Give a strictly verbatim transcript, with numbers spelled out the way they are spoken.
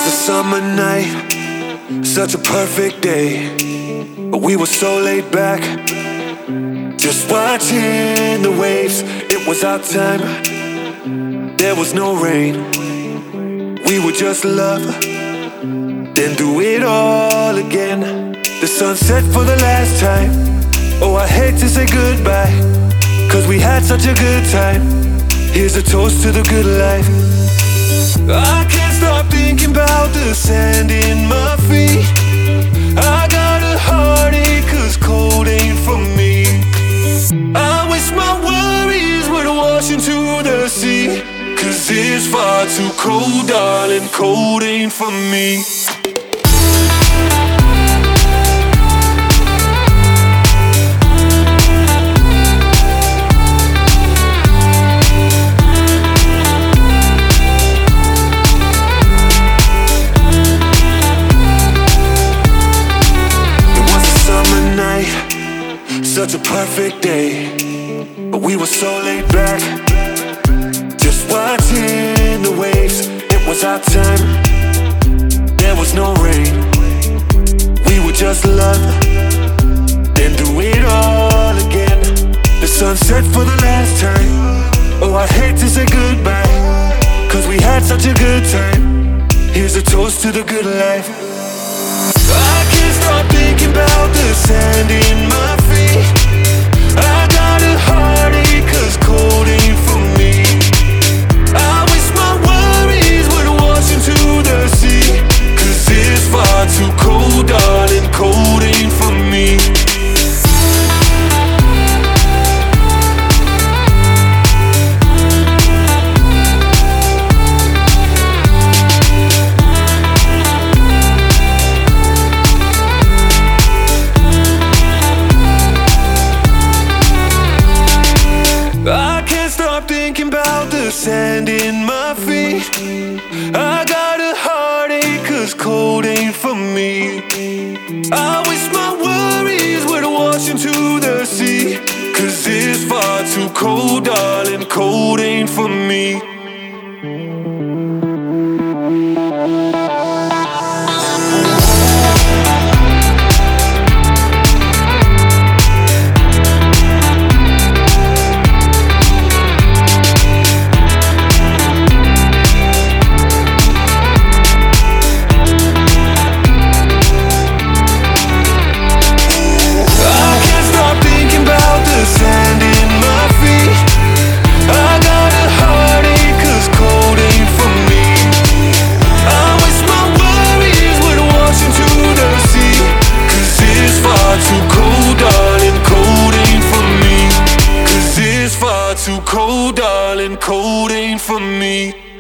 was a summer night, such a perfect day. We were so laid back, just watching the waves. It was our time, there was no rain. We would just love, then do it all again. The sun set for the last time. Oh, I hate to say goodbye, cause we had such a good time. Here's a toast to the good life. I can't stop thinking about the sand in my feet. I got a heartache cause cold ain't for me. I wish my worries would wash into the sea, cause it's far too cold, darling, cold ain't for me. Such a perfect day, but we were so laid back, just watching the waves. It was our time, there was no rain. We would just love, then do it all again. The sun set for the last time. Oh, I hate to say goodbye, cause we had such a good time. Here's a toast to the good life. I can't stop thinking about the sand in my feet. I got a heartache cause cold ain't for me. I wish my worries would wash into the sea, cause it's far too cold, darling, cold ain't for me. I can't stop thinking about the sand in my feet. I got a heartache cause cold ain't for me. I wish my worries would wash into the sea, cause it's far too cold, darling, cold ain't for me. Too cold, darling, cold ain't for me.